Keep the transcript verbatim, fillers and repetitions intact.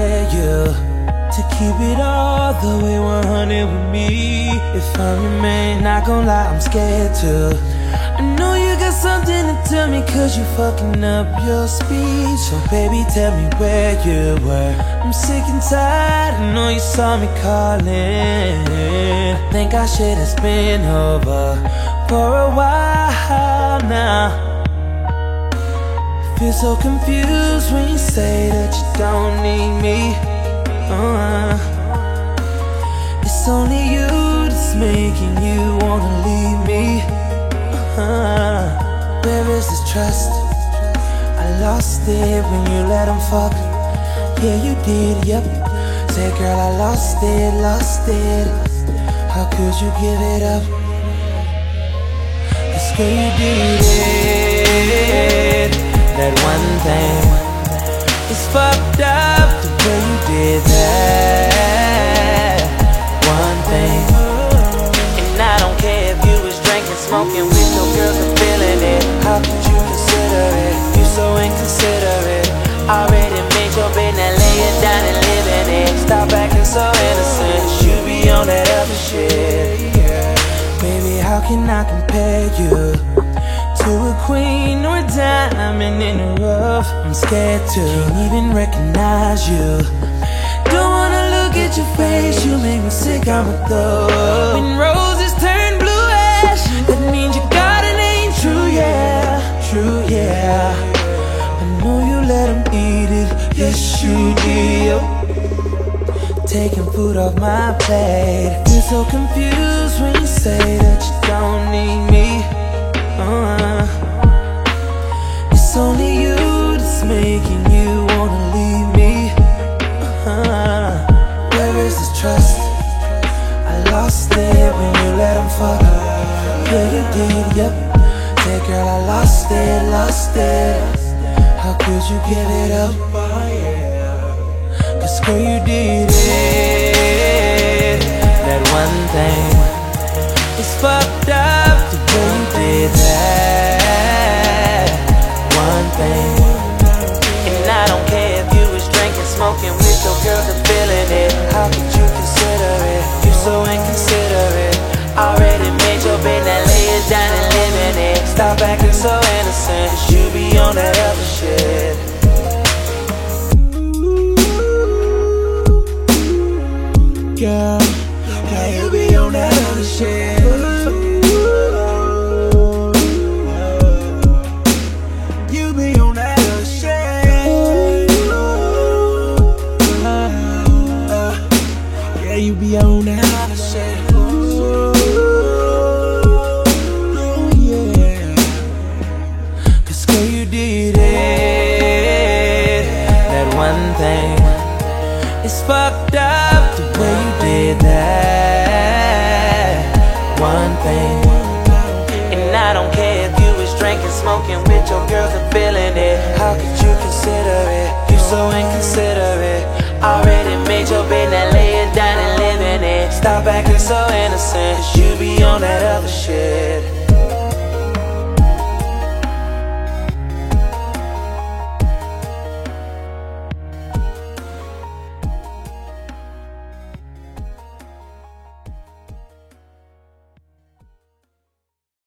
compare you, to keep it all the way one hundred with me. If I'm your man, not gon' lie, I'm scared to. I know you got something to tell me, cause you fucking up your speech. So baby, tell me where you were. I'm sick and tired, I know you saw me calling. Think our shit has been over for a while now. Feel so confused when you say that you don't need me. uh, It's only you that's making you wanna leave me. uh, Where is this trust? I lost it when you let him fuck. Yeah, you did, yep. Say girl, I lost it, lost it. How could you give it up? Cause girl, you did it. That one thing, it's fucked up the way you did that. One thing, and I don't care if you was drinking, smoking with your girls and feeling it. How could you consider it? You so inconsiderate. Already made your bed, now lay it down and live in it. Stop acting so innocent, you be on that other shit. Baby, how can I compare you to a queen or a diamond in the rough? I'm scared to, can't even recognize you. Don't wanna look at your face, you make me sick, I'm a thug. When roses turn blue ash, that means your garden ain't true, yeah. True, yeah. I know you let him eat it, yes you did. Taking food off my plate. Feel so confused when you say that you don't need me. uh, It's only you that's making you wanna leave me. uh, Where is this trust? I lost it when you let him fuck. Yeah, you did, yep. Say girl, I lost it, lost it. How could you give it up? Cause girl, you did it. That one thing, it's fucked up the way you did that. One thing, and I don't care if you was drinking, smoking with your girls and feeling it. How could you consider it? You so inconsiderate. Already made your bed, now lay it down and live in it. Stop acting so innocent, cause you be on that other shit. Girl, girl, you be on that other shit. You be on that other shit. Yeah, you be on that other shit. Oh yeah. Cause girl, you did it. That one thing, it's fucked up the way you did that. One thing, and I don't care if you was drinking, smoking with your girls and feeling it. How could you consider it? You so inconsiderate. Already made your bed, now lay it down and live in it. Stop acting so innocent, cause you be on that other shit.